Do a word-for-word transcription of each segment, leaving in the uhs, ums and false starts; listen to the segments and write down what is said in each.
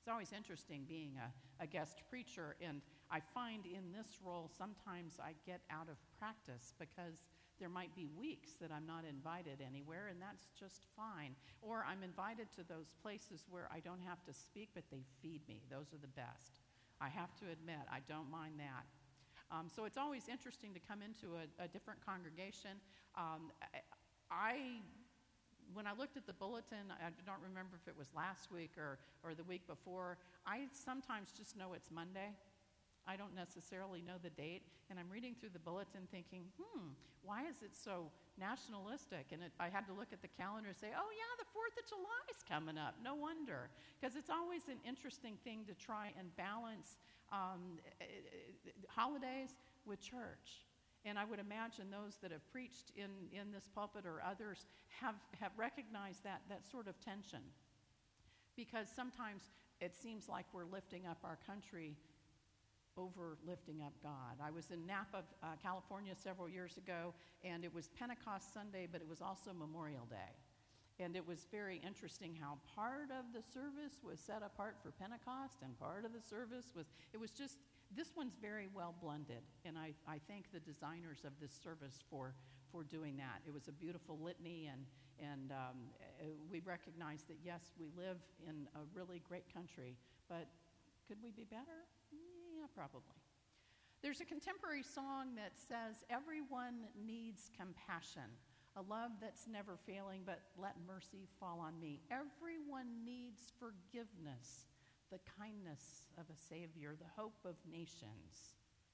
It's always interesting being a, a guest preacher, and I find in this role sometimes I get out of practice because there might be weeks that I'm not invited anywhere, and that's just fine. Or I'm invited to those places where I don't have to speak, but they feed me. Those are the best. I have to admit, I don't mind that. Um, so it's always interesting to come into a, a different congregation. Um, I, I When I looked at the bulletin, I don't remember if it was last week or, or the week before, I sometimes just know it's Monday. I don't necessarily know the date, and I'm reading through the bulletin thinking, hmm, why is it so nationalistic? And it, I had to look at the calendar and say, oh yeah, the fourth of July is coming up. No wonder. Because it's always an interesting thing to try and balance um, holidays with church. And I would imagine those that have preached in, in this pulpit or others have, have recognized that, that sort of tension. Because sometimes it seems like we're lifting up our country over lifting up God. I was in Napa, uh, California several years ago, and it was Pentecost Sunday, but it was also Memorial Day. And it was very interesting how part of the service was set apart for Pentecost, and part of the service was, it was just, this one's very well blended, and I, I thank the designers of this service for, for doing that. It was a beautiful litany, and, and um, we recognize that, yes, we live in a really great country, but could we be better? Yeah, probably. There's a contemporary song that says, everyone needs compassion, a love that's never failing, but let mercy fall on me. Everyone needs forgiveness, the kindness of a Savior, the hope of nations.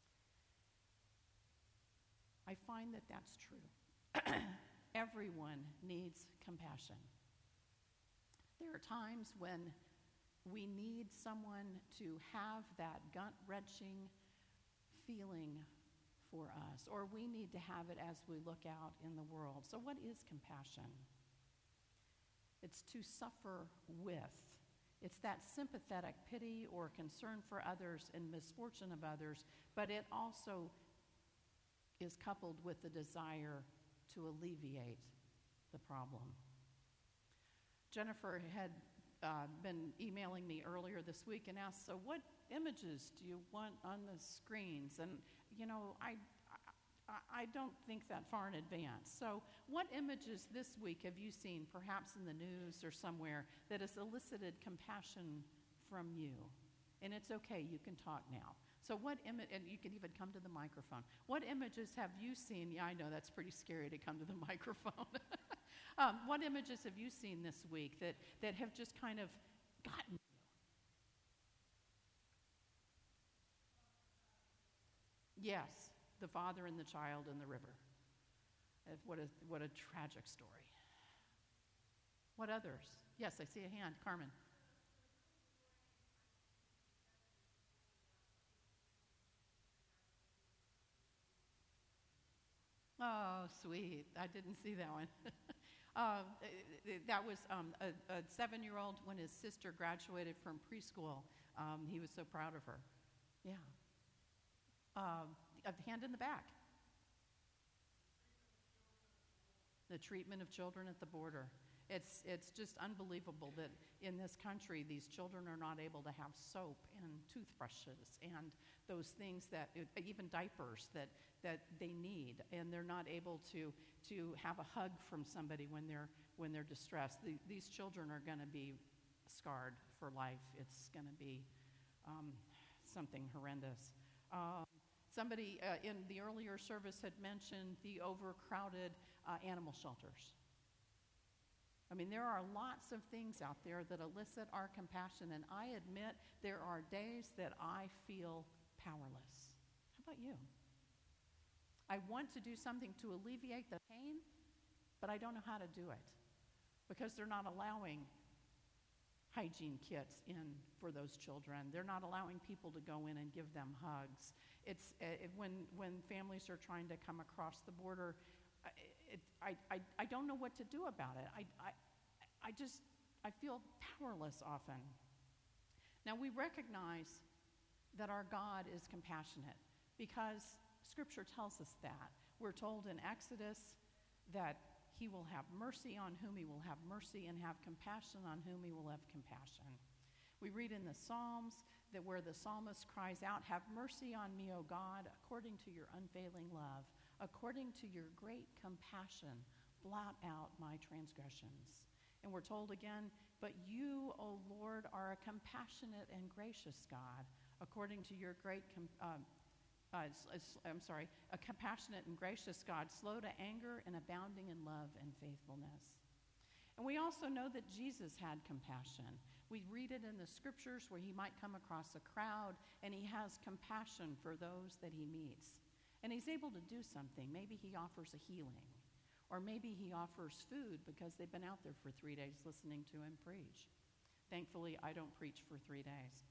I find that that's true. Everyone needs compassion. There are times when we need someone to have that gut-wrenching feeling for us, or we need to have it as we look out in the world. So what is compassion? It's to suffer with. It's that sympathetic pity or concern for others and misfortune of others, but it also is coupled with the desire to alleviate the problem. Jennifer had uh, been emailing me earlier this week and asked, so what images do you want on the screens? And, you know, I, I, I don't think that far in advance. So what images this week have you seen, perhaps in the news or somewhere, that has elicited compassion from you? And it's okay, you can talk now. So what image, and you can even come to the microphone. What images have you seen? Yeah, I know that's pretty scary to come to the microphone. um, what images have you seen this week that, that have just kind of gotten you? Yes, the father and the child in the river. Uh, What a, what a tragic story. What others? Yes, I see a hand. Carmen. Oh, sweet. I didn't see that one. uh, that was um, a, a seven-year-old when his sister graduated from preschool. Um, he was so proud of her. Yeah. Uh, a hand in the back. The treatment of children at the border. It's it's just unbelievable that in this country these children are not able to have soap and toothbrushes and those things that, even diapers that, that they need, and they're not able to to have a hug from somebody when they're when they're distressed. The, these children are going to be scarred for life. It's going to be um, something horrendous. Um, somebody uh, in the earlier service had mentioned the overcrowded uh, animal shelters. I mean, there are lots of things out there that elicit our compassion, and I admit there are days that I feel powerless. How about you? I want to do something to alleviate the pain, but I don't know how to do it because they're not allowing hygiene kits in for those children. They're not allowing people to go in and give them hugs. It's uh, it, when when families are trying to come across the border, I, it, I, I, I don't know what to do about it. I, I, I just, I feel powerless often. Now, we recognize that our God is compassionate because Scripture tells us that. We're told in Exodus that he will have mercy on whom he will have mercy and have compassion on whom he will have compassion. We read in the Psalms that where the psalmist cries out, "Have mercy on me, O God, according to your unfailing love, according to your great compassion, blot out my transgressions." And we're told again, "But you, O Lord, are a compassionate and gracious God, according to your great com- uh, uh, I'm sorry, a compassionate and gracious God, slow to anger and abounding in love and faithfulness." And we also know that Jesus had compassion. We read it in the scriptures where he might come across a crowd and he has compassion for those that he meets. And he's able to do something. Maybe he offers a healing, or maybe he offers food because they've been out there for three days listening to him preach. Thankfully, I don't preach for three days.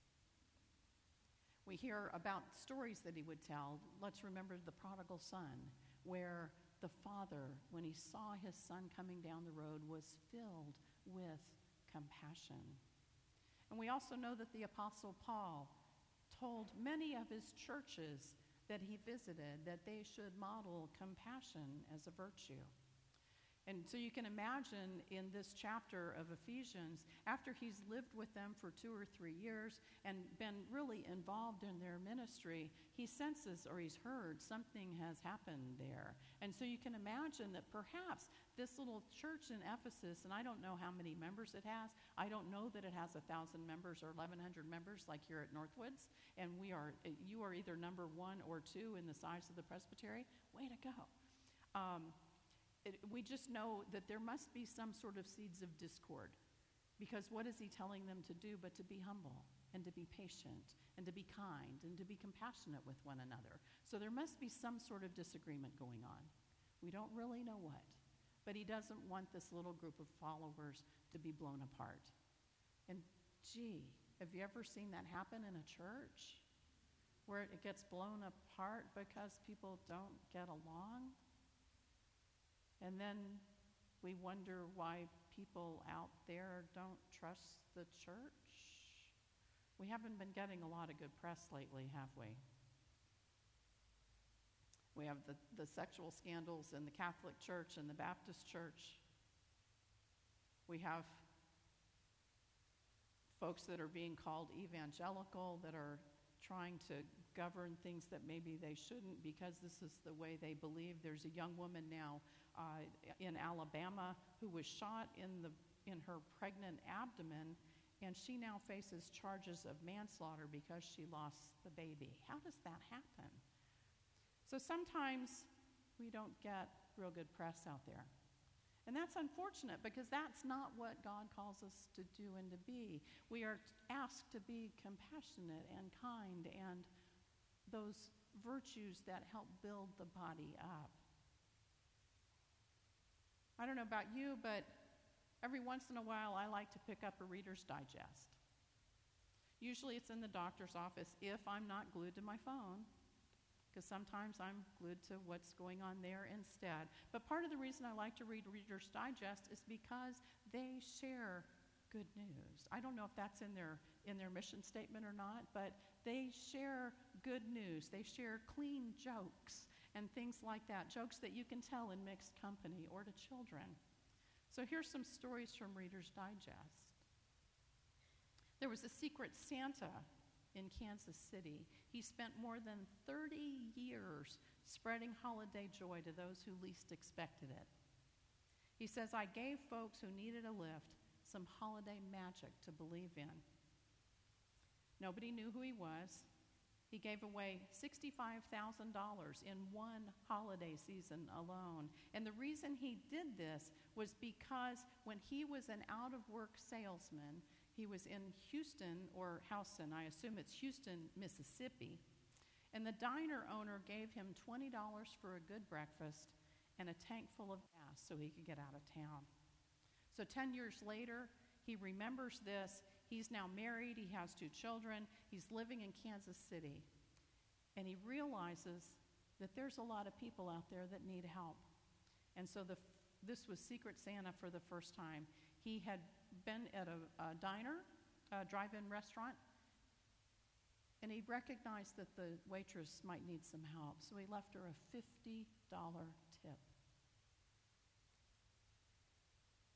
We hear about stories that he would tell. Let's remember the prodigal son, where the father, when he saw his son coming down the road, was filled with compassion. And we also know that the Apostle Paul told many of his churches that he visited that they should model compassion as a virtue. And so you can imagine in this chapter of Ephesians, after he's lived with them for two or three years and been really involved in their ministry, he senses or he's heard something has happened there. And so you can imagine that perhaps this little church in Ephesus, and I don't know how many members it has. I don't know that it has one thousand members or eleven hundred members like here at Northwoods. And we are, you are either number one or two in the size of the presbytery. Way to go. Um, It, we just know that there must be some sort of seeds of discord, because what is he telling them to do but to be humble and to be patient and to be kind and to be compassionate with one another? So there must be some sort of disagreement going on. We don't really know what, but he doesn't want this little group of followers to be blown apart. And gee, have you ever seen that happen in a church where it gets blown apart because people don't get along? And then we wonder why people out there don't trust the church. We haven't been getting a lot of good press lately, have we? We have the, the sexual scandals in the Catholic Church and the Baptist Church. We have folks that are being called evangelical that are trying to govern things that maybe they shouldn't because this is the way they believe. There's a young woman now uh, in Alabama who was shot in the in her pregnant abdomen, and she now faces charges of manslaughter because she lost the baby. How does that happen? So sometimes we don't get real good press out there. And that's unfortunate, because that's not what God calls us to do and to be. We are asked to be compassionate and kind and those virtues that help build the body up. I don't know about you, but every once in a while I like to pick up a Reader's Digest. Usually it's in the doctor's office if I'm not glued to my phone, because sometimes I'm glued to what's going on there instead. But part of the reason I like to read Reader's Digest is because they share good news. I don't know if that's in their in their mission statement or not, but they share good news. They share clean jokes and things like that, jokes that you can tell in mixed company or to children. So here's some stories from Reader's Digest. There was a secret Santa in Kansas City. He spent more than thirty years spreading holiday joy to those who least expected it. He says, "I gave folks who needed a lift some holiday magic to believe in." Nobody knew who he was. He gave away sixty-five thousand dollars in one holiday season alone. And the reason he did this was because when he was an out-of-work salesman, he was in Houston, or Houston, I assume it's Houston, Mississippi, and the diner owner gave him twenty dollars for a good breakfast and a tank full of gas so he could get out of town. So ten years later, he remembers this. He's now married. He has two children. He's living in Kansas City. And he realizes that there's a lot of people out there that need help. And so the, this was Secret Santa for the first time. He had been at a, a diner, a drive-in restaurant, and he recognized that the waitress might need some help. So he left her a fifty dollars tip.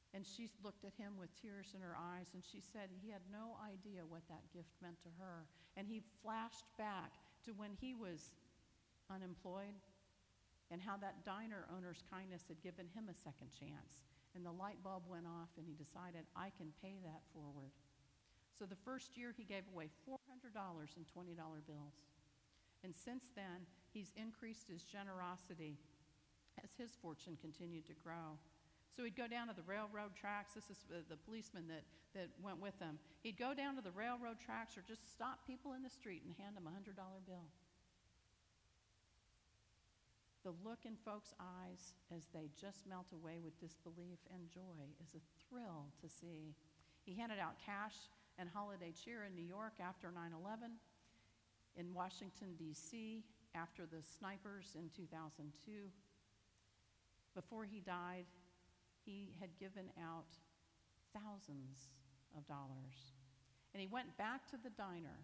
And she looked at him with tears in her eyes, and she said he had no idea what that gift meant to her. And he flashed back to when he was unemployed and how that diner owner's kindness had given him a second chance. And the light bulb went off, and he decided, I can pay that forward. So the first year, he gave away four hundred dollars in twenty dollar bills. And since then, he's increased his generosity as his fortune continued to grow. So he'd go down to the railroad tracks. This is the, the policeman that, that went with him. He'd go down to the railroad tracks or just stop people in the street and hand them a one hundred dollar bill. The look in folks' eyes as they just melt away with disbelief and joy is a thrill to see. He handed out cash and holiday cheer in New York after nine eleven, in Washington, D C after the snipers in two thousand two. Before he died, he had given out thousands of dollars. And he went back to the diner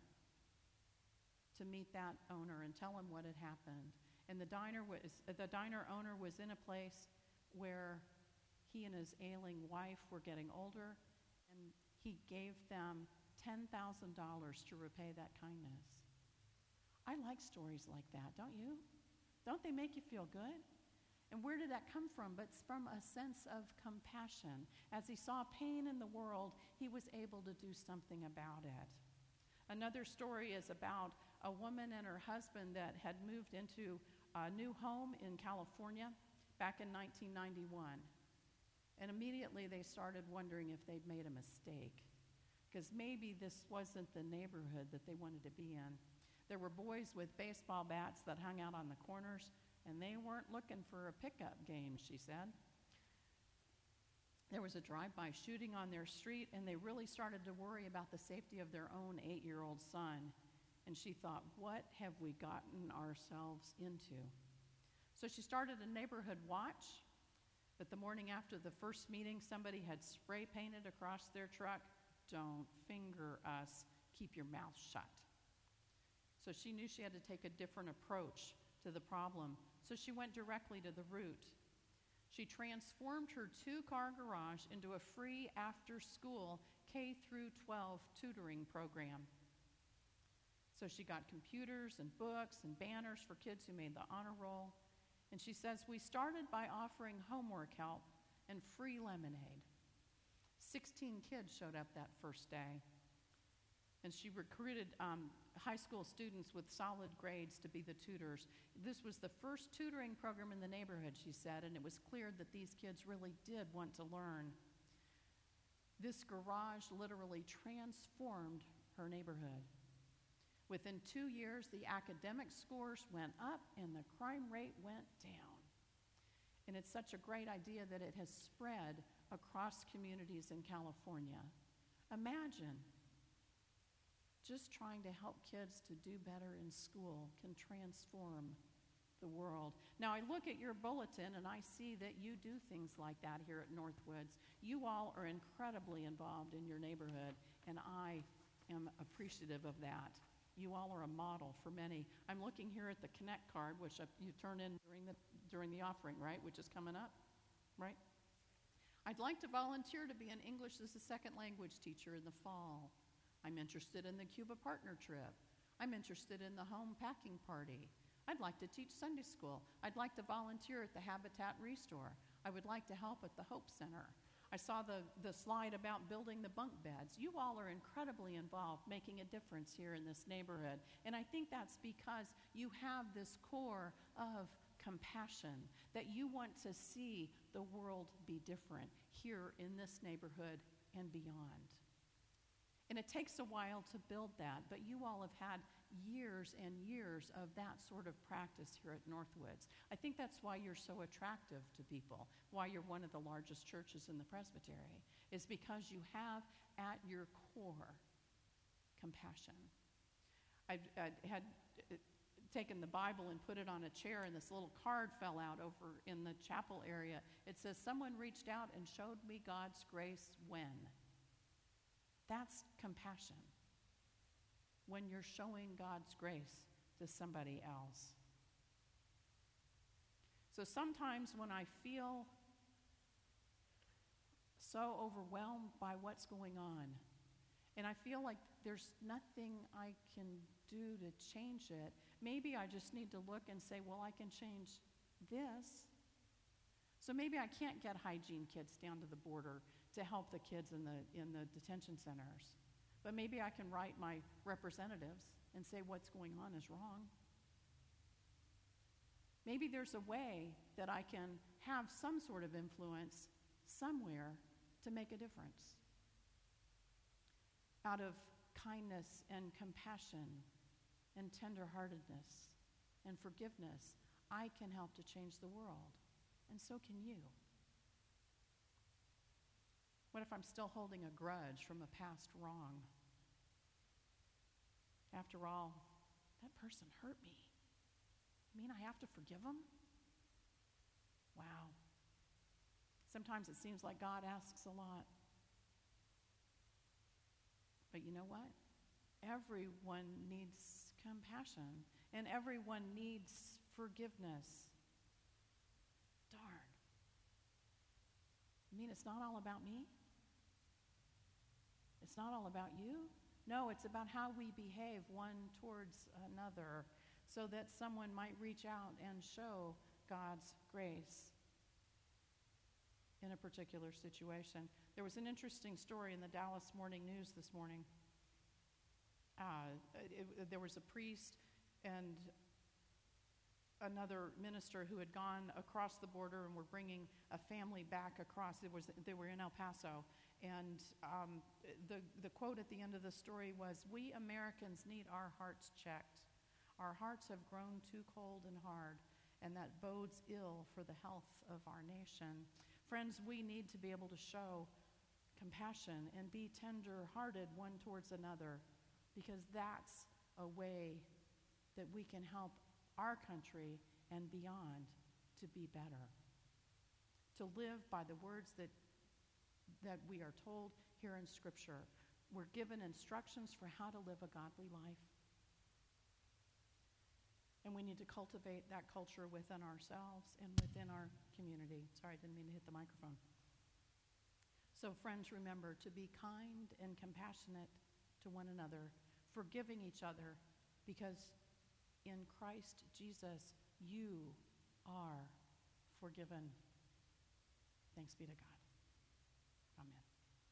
to meet that owner and tell him what had happened. And the diner was the diner owner was in a place where he and his ailing wife were getting older, and he gave them ten thousand dollars to repay that kindness. I like stories like that, don't you? Don't they make you feel good? And where did that come from? But it's from a sense of compassion. As he saw pain in the world, he was able to do something about it. Another story is about a woman and her husband that had moved into a new home in California back in nineteen ninety-one. And immediately they started wondering if they'd made a mistake, because maybe this wasn't the neighborhood that they wanted to be in. There were boys with baseball bats that hung out on the corners, and they weren't looking for a pickup game, she said. There was a drive-by shooting on their street, and they really started to worry about the safety of their own eight-year-old son. And she thought, what have we gotten ourselves into? So she started a neighborhood watch, but the morning after the first meeting, somebody had spray painted across their truck, "Don't finger us, keep your mouth shut." So she knew she had to take a different approach to the problem. So she went directly to the root. She transformed her two-car garage into a free after-school K through twelve tutoring program. So she got computers and books and banners for kids who made the honor roll. And she says, we started by offering homework help and free lemonade. Sixteen kids showed up that first day. And she recruited um, high school students with solid grades to be the tutors. This was the first tutoring program in the neighborhood, she said, and it was clear that these kids really did want to learn. This garage literally transformed her neighborhood. Within two years, the academic scores went up and the crime rate went down. And it's such a great idea that it has spread across communities in California. Imagine just trying to help kids to do better in school can transform the world. Now, I look at your bulletin and I see that you do things like that here at Northwoods. You all are incredibly involved in your neighborhood, and I am appreciative of that. You all are a model for many. I'm looking here at the Connect card, which you turn in during the during the offering, right, which is coming up, right? I'd like to volunteer to be an English as a second language teacher in the fall. I'm interested in the Cuba partner trip. I'm interested in the home packing party. I'd like to teach Sunday school. I'd like to volunteer at the Habitat Restore. I would like to help at the Hope Center. I saw the, the slide about building the bunk beds. You all are incredibly involved, making a difference here in this neighborhood. And I think that's because you have this core of compassion, that you want to see the world be different here in this neighborhood and beyond. And it takes a while to build that, but you all have had years and years of that sort of practice here at Northwoods. I think that's why you're so attractive to people, why you're one of the largest churches in the presbytery, is because you have at your core compassion. I had taken the Bible and put it on a chair, and this little card fell out over in the chapel area. It says, someone reached out and showed me God's grace when. That's compassion. When you're showing God's grace to somebody else. So sometimes when I feel so overwhelmed by what's going on. And I feel like there's nothing I can do to change it. Maybe I just need to look and say, well, I can change this. So maybe I can't get hygiene kids down to the border to help the kids in the, in the detention centers. But maybe I can write my representatives and say what's going on is wrong. Maybe there's a way that I can have some sort of influence somewhere to make a difference. Out of kindness and compassion and tenderheartedness and forgiveness, I can help to change the world, and so can you. What if I'm still holding a grudge from a past wrong? After all, that person hurt me. You mean I have to forgive them? Wow. Sometimes it seems like God asks a lot. But you know what? Everyone needs compassion, and everyone needs forgiveness. Darn. You mean it's not all about me? It's not all about you? No, it's about how we behave one towards another so that someone might reach out and show God's grace in a particular situation. There was an interesting story in the Dallas Morning News this morning. Uh, it, it, there was a priest and another minister who had gone across the border and were bringing a family back across. It was, they were in El Paso. And um, the, the quote at the end of the story was, "We Americans need our hearts checked. Our hearts have grown too cold and hard, and that bodes ill for the health of our nation." Friends, we need to be able to show compassion and be tender-hearted one towards another, because that's a way that we can help our country and beyond to be better. To live by the words that that we are told here in Scripture. We're given instructions for how to live a godly life. And we need to cultivate that culture within ourselves and within our community. Sorry, I didn't mean to hit the microphone. So friends, remember to be kind and compassionate to one another, forgiving each other, because in Christ Jesus, you are forgiven. Thanks be to God. Amen.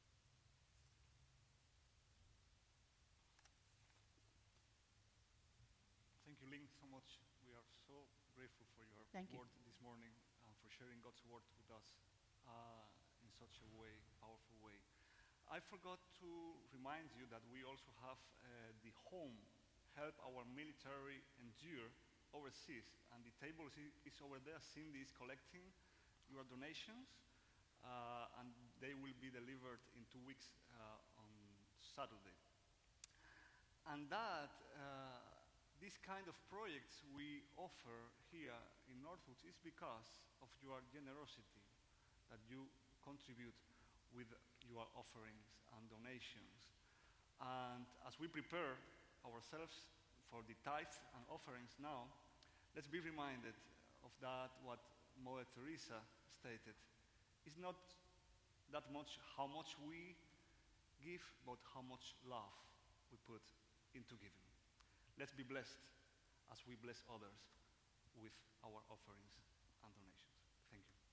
Thank you, Lynn, so much. We are so grateful for your Thank you. word this morning and for sharing God's word with us uh, in such a way, powerful way. I forgot to remind you that we also have uh, the home help our military endure overseas, and the table is, is over there. Cindy is collecting your donations. Uh, and they will be delivered in two weeks uh, on Saturday. And that, uh, this kind of projects we offer here in Northwoods is because of your generosity, that you contribute with your offerings and donations. And as we prepare ourselves for the tithes and offerings now, let's be reminded of that, what Mother Teresa stated. It's not that much how much we give, but how much love we put into giving. Let's be blessed as we bless others with our offerings and donations. Thank you.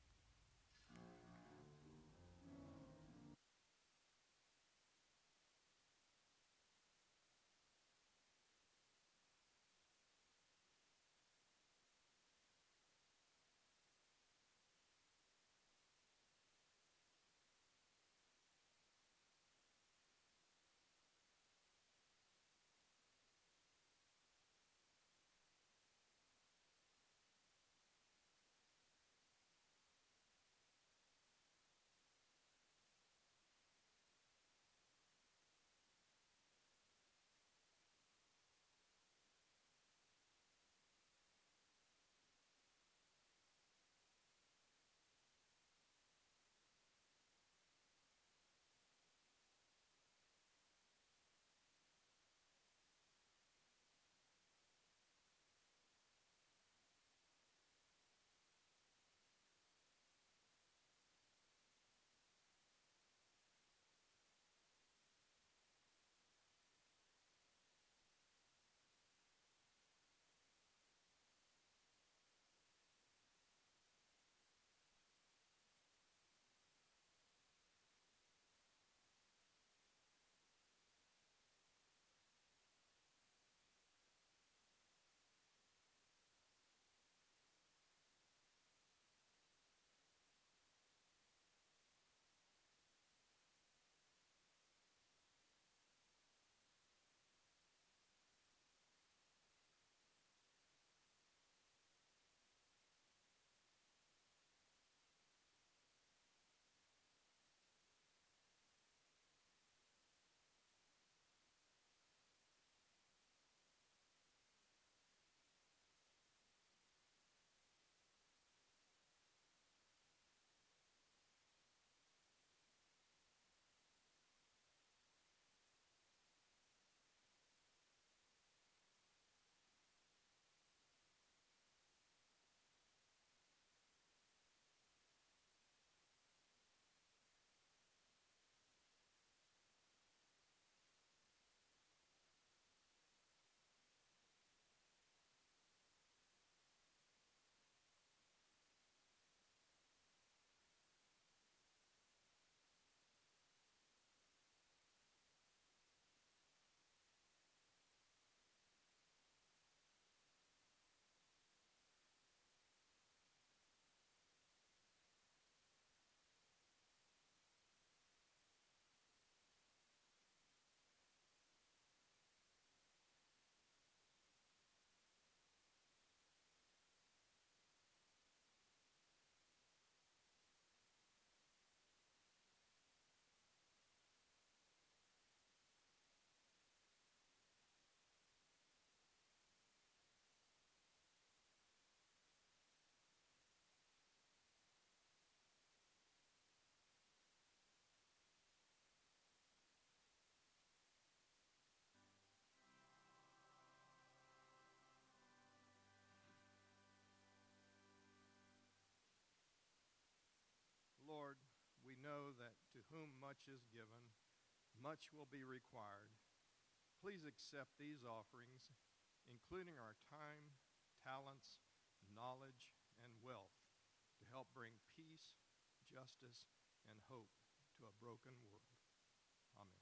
know that to whom much is given, much will be required. Please accept these offerings, including our time, talents, knowledge, and wealth, to help bring peace, justice, and hope to a broken world. Amen.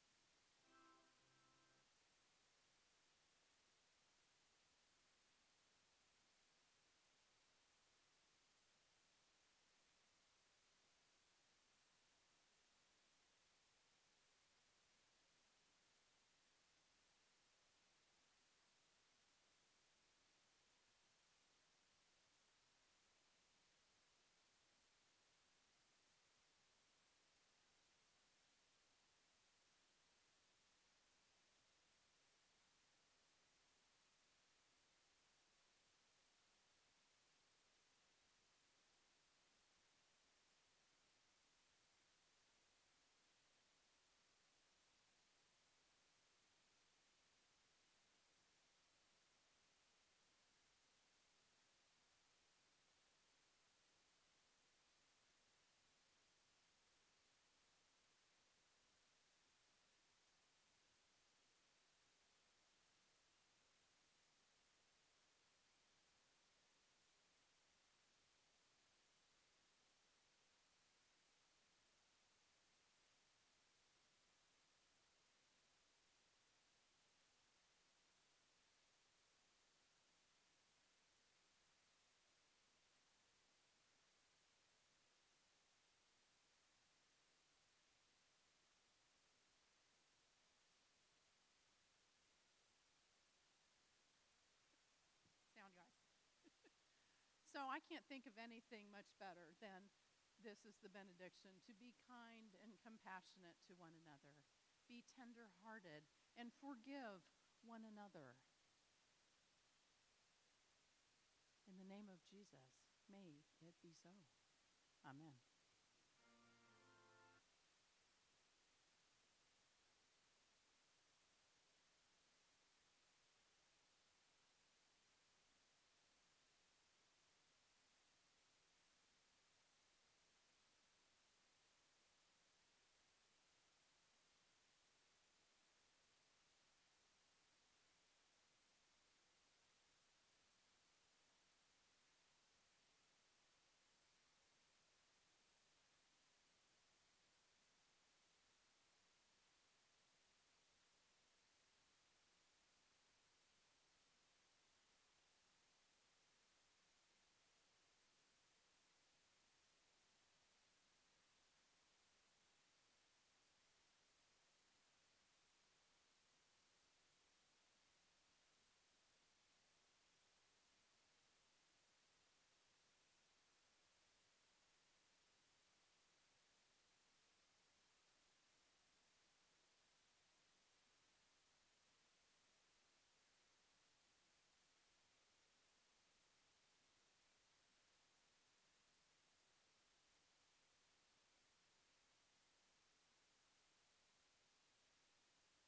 Sound guys. So I can't think of anything much better than this is the benediction: to be kind and compassionate to one another, be tender-hearted, and forgive one another. In the name of Jesus, may it be so. Amen.